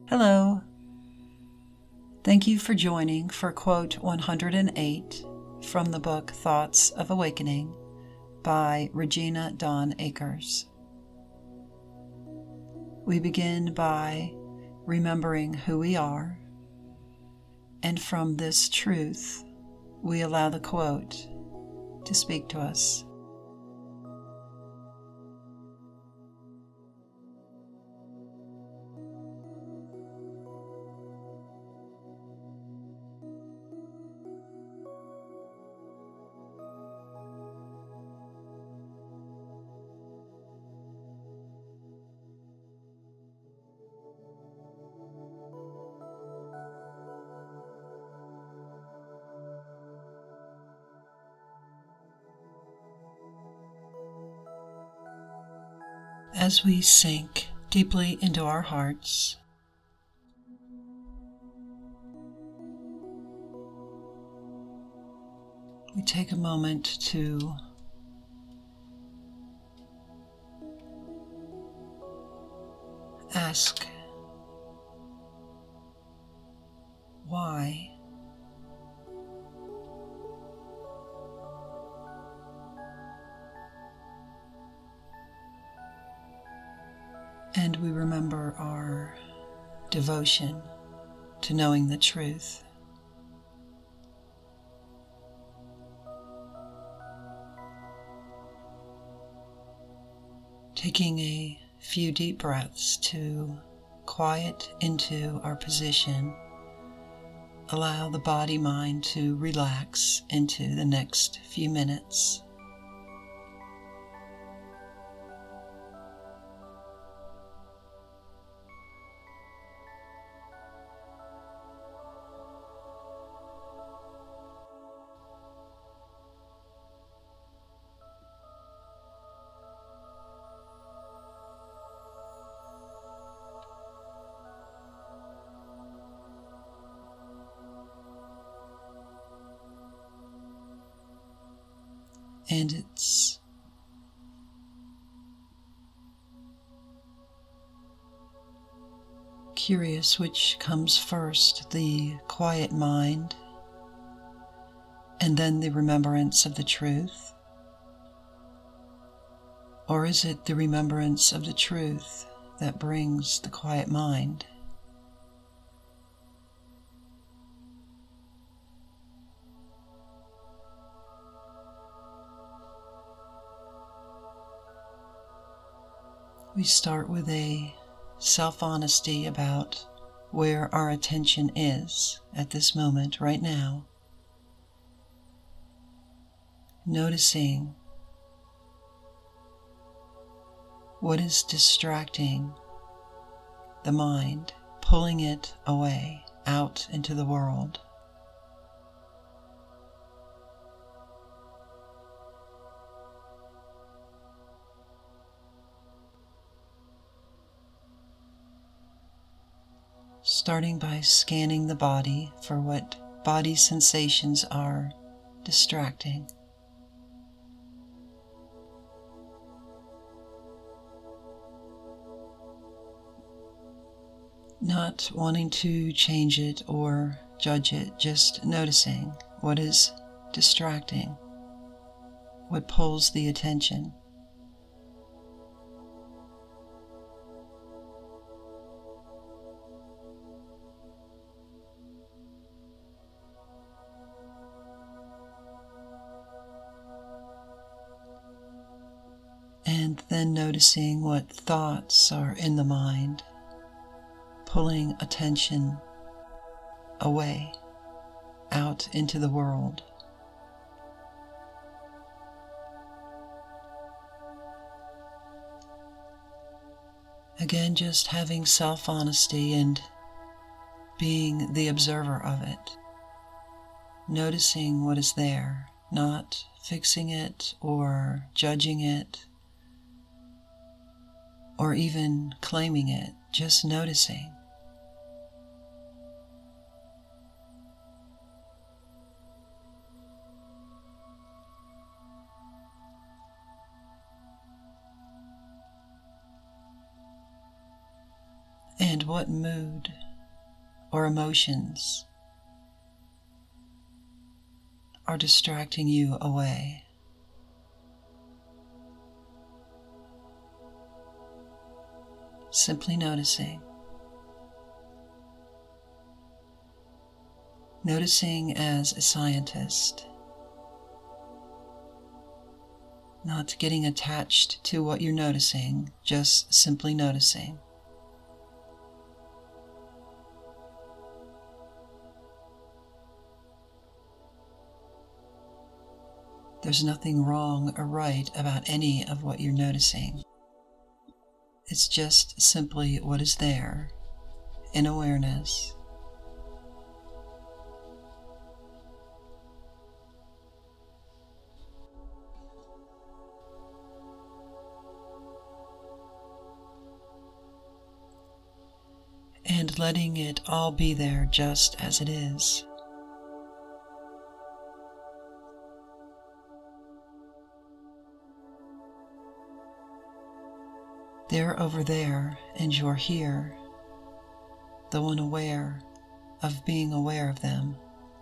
Hello. Thank you for joining for quote 108 from the book Thoughts of Awakening by Regina Dawn Akers. We begin by remembering who we are, and from this truth, we allow the quote to speak to us. As we sink deeply into our hearts, we take a moment to ask why. And we remember our devotion to knowing the truth. Taking a few deep breaths to quiet into our position, allow the body-mind to relax into the next few minutes. And it's curious which comes first, the quiet mind and then the remembrance of the truth? Or is it the remembrance of the truth that brings the quiet mind? We start with a self-honesty about where our attention is at this moment, right now. Noticing what is distracting the mind, pulling it away, out into the world. Starting by scanning the body for what body sensations are distracting. Not wanting to change it or judge it, just noticing what is distracting, what pulls the attention. And then noticing what thoughts are in the mind, pulling attention away, out into the world. Again, just having self-honesty and being the observer of it. Noticing what is there, not fixing it or judging it, or even claiming it, just noticing. And what mood or emotions are distracting you away? Simply noticing. Noticing as a scientist. Not getting attached to what you're noticing, just simply noticing. There's nothing wrong or right about any of what you're noticing. It's just simply what is there in awareness. And letting it all be there just as it is. They're over there and you're here, the one aware of being aware of them.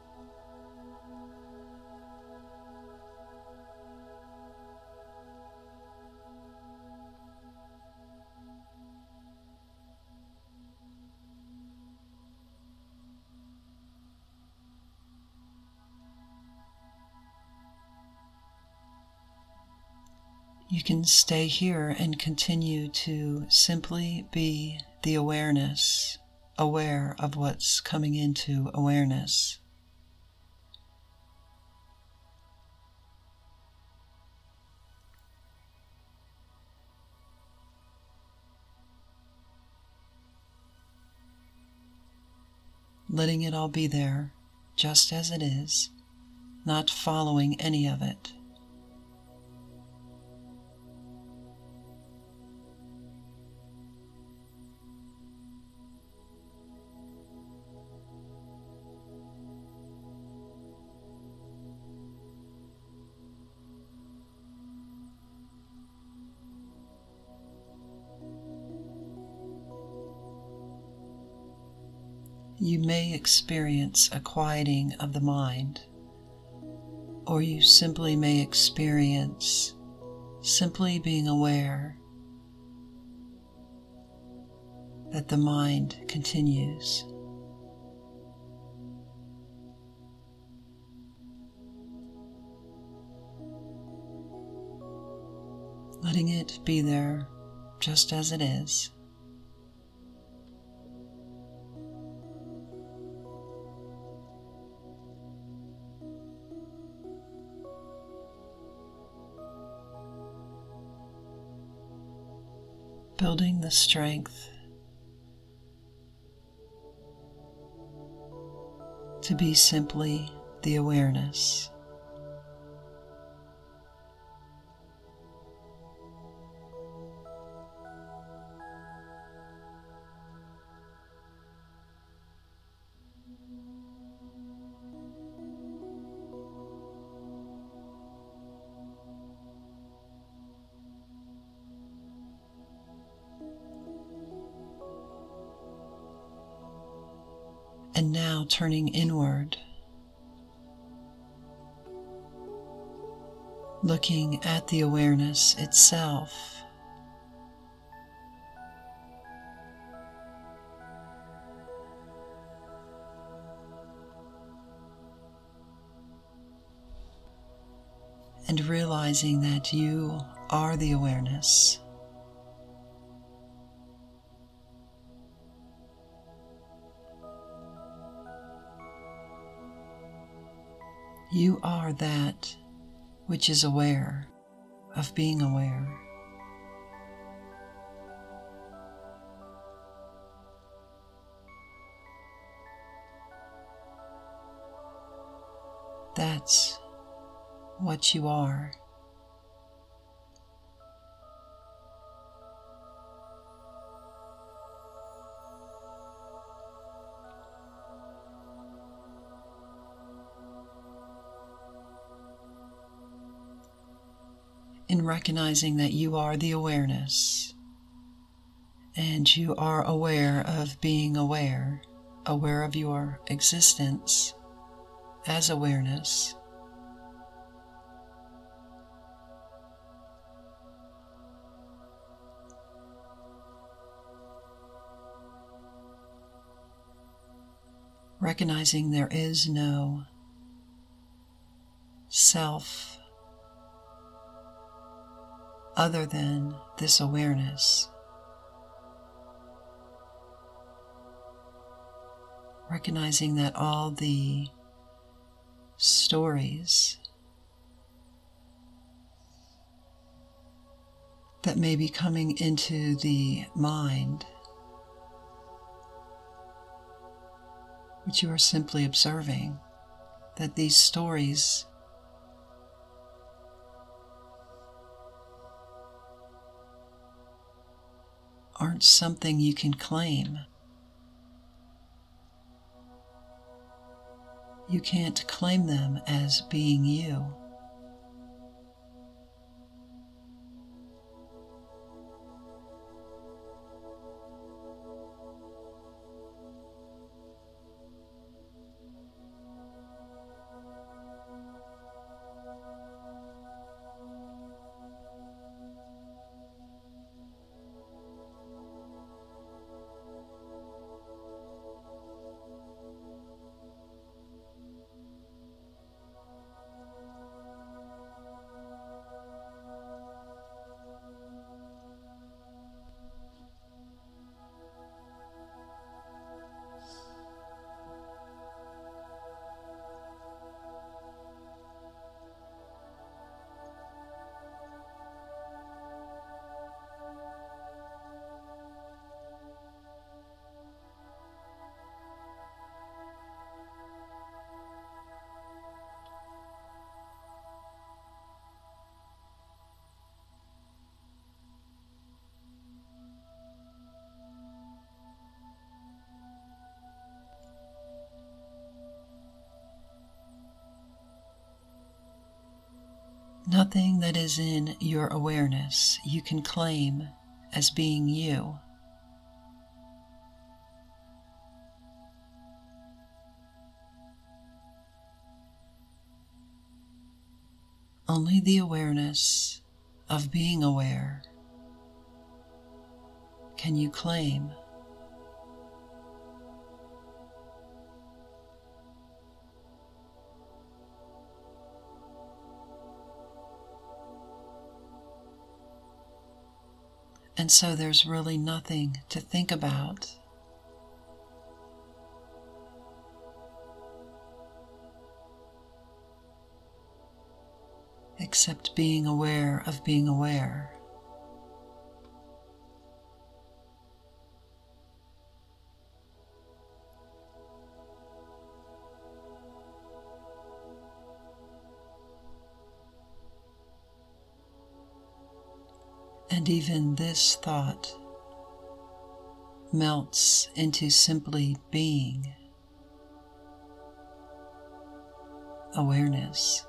You can stay here and continue to simply be the awareness, aware of what's coming into awareness. Letting it all be there, just as it is, not following any of it. You may experience a quieting of the mind, or you simply may experience simply being aware that the mind continues. Letting it be there just as it is. Building the strength to be simply the awareness. And now turning inward, looking at the awareness itself. And realizing that you are the awareness. You are that which is aware of being aware. That's what you are. In recognizing that you are the awareness and you are aware of being aware, aware of your existence as awareness. Recognizing there is no self other than this awareness. Recognizing that all the stories that may be coming into the mind, which you are simply observing, that these stories aren't something you can claim. You can't claim them as being you. Nothing that is in your awareness you can claim as being you. Only the awareness of being aware can you claim. And so there's really nothing to think about. Except being aware of being aware. And even this thought melts into simply being awareness.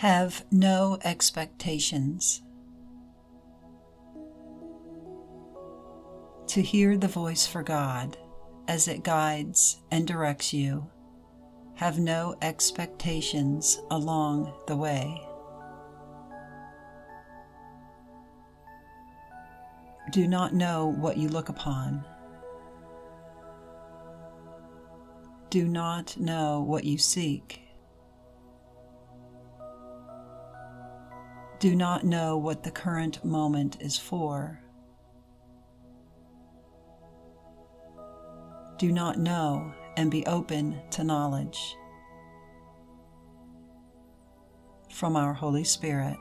Have no expectations. To hear the voice for God as it guides and directs you. Have no expectations along the way. Do not know what you look upon. Do not know what you seek. Do not know what the current moment is for. Do not know and be open to knowledge from our Holy Spirit.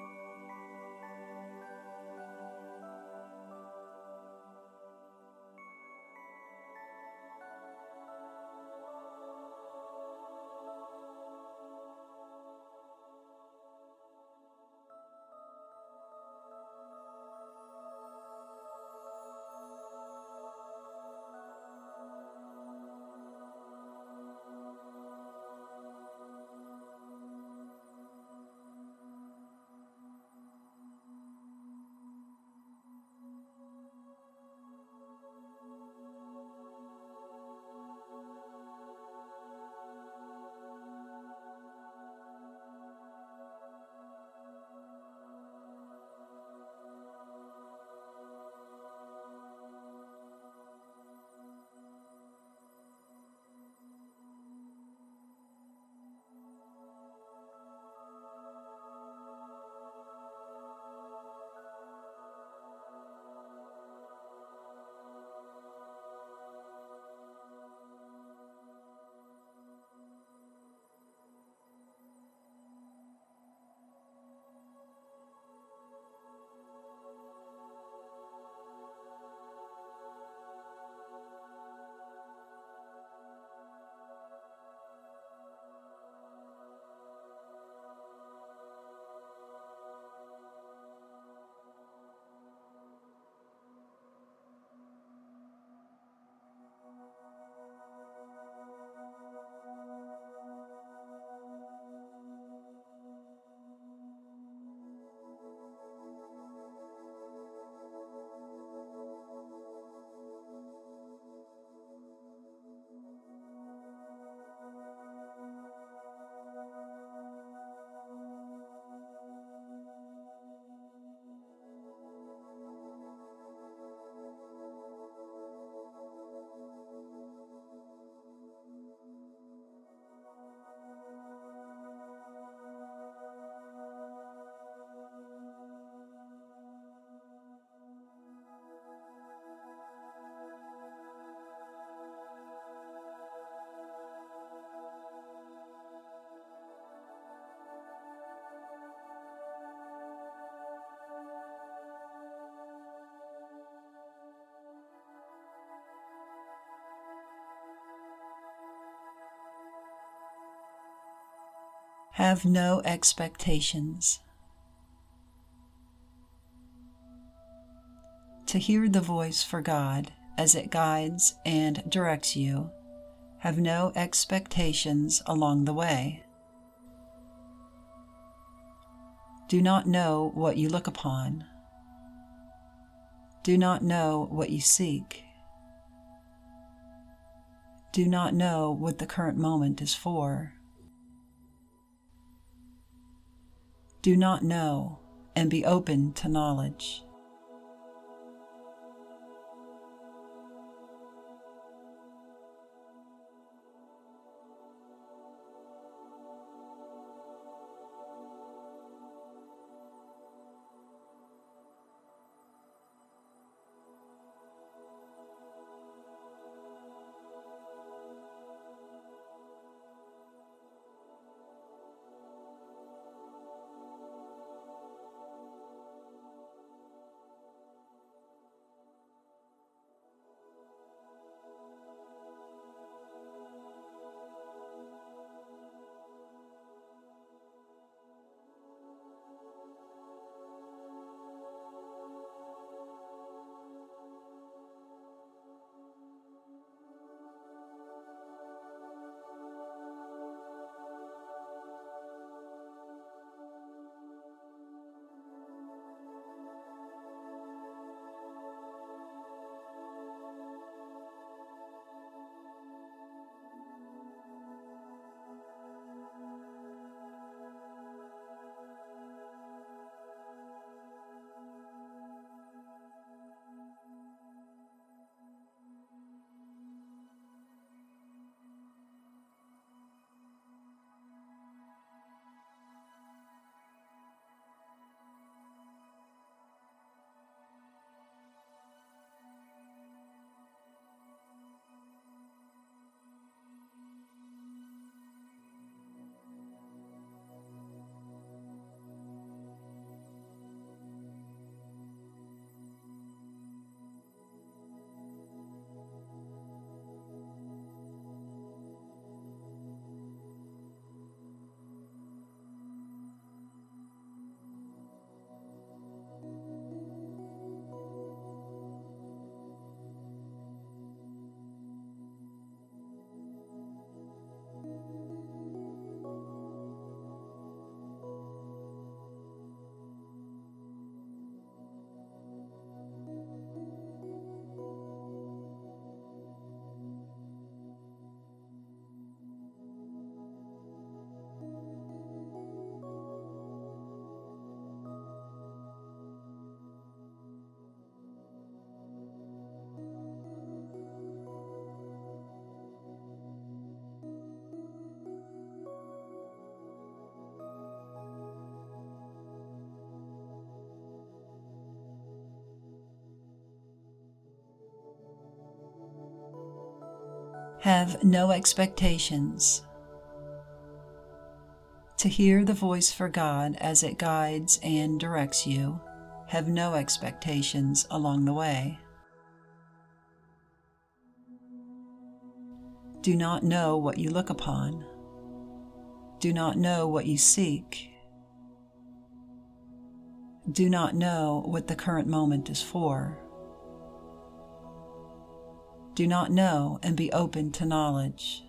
Have no expectations. To hear the voice for God as it guides and directs you. Have no expectations along the way. Do not know what you look upon. Do not know what you seek. Do not know what the current moment is for. Do not know and be open to knowledge. Have no expectations. To hear the voice for God as it guides and directs you, have no expectations along the way. Do not know what you look upon. Do not know what you seek. Do not know what the current moment is for. Do not know and be open to knowledge.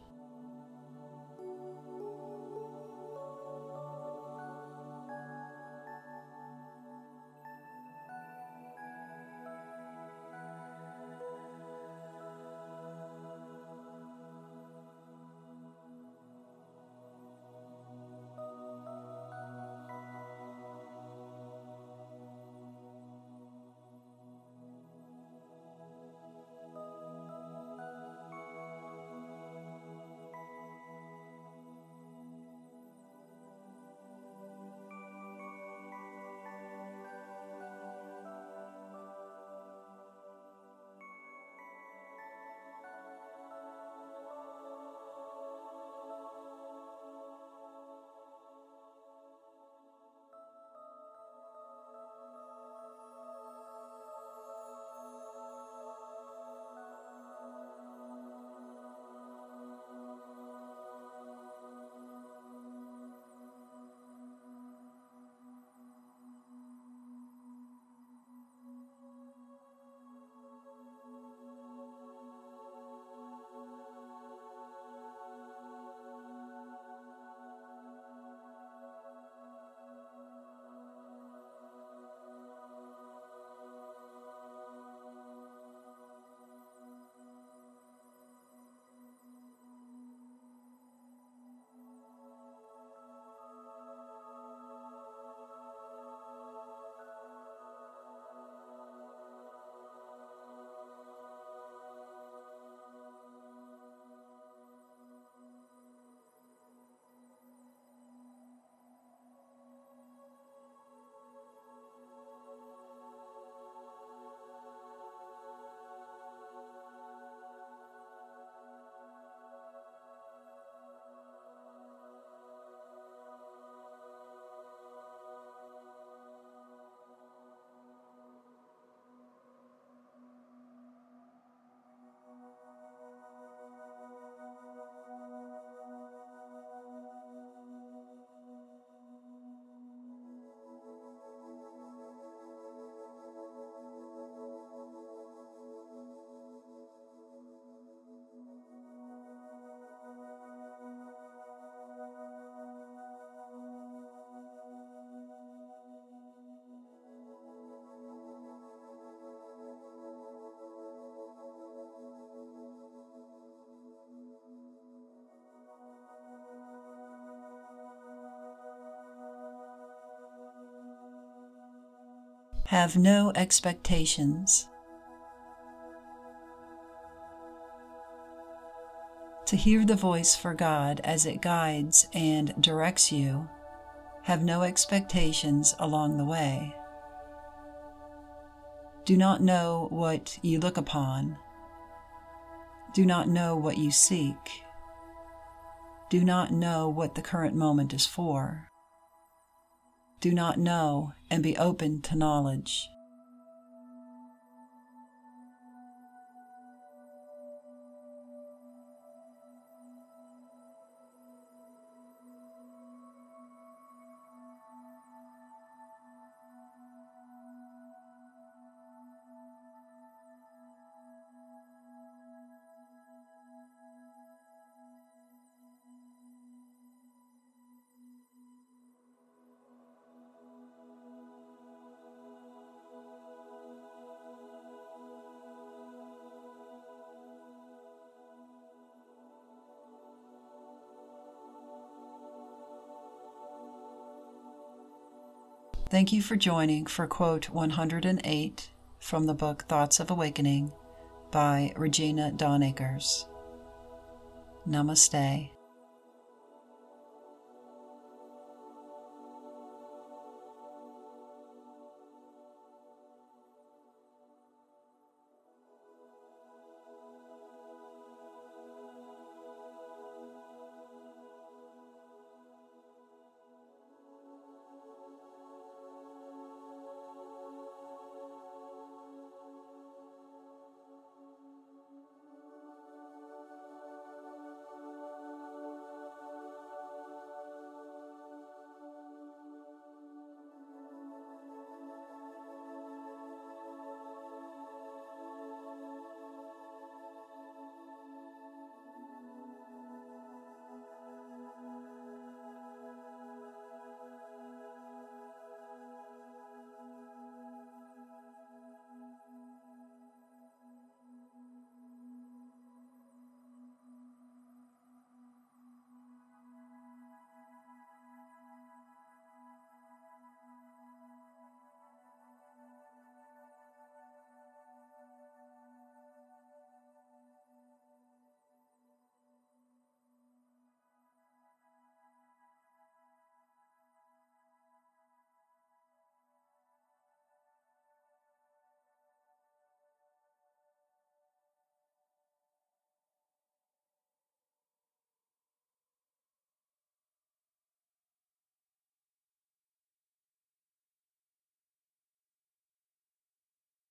Have no expectations. To hear the voice for God as it guides and directs you, have no expectations along the way. Do not know what you look upon. Do not know what you seek. Do not know what the current moment is for. Do not know and be open to knowledge. Thank you for joining for quote 108 from the book Thoughts of Awakening by Regina Dawn Akers. Namaste.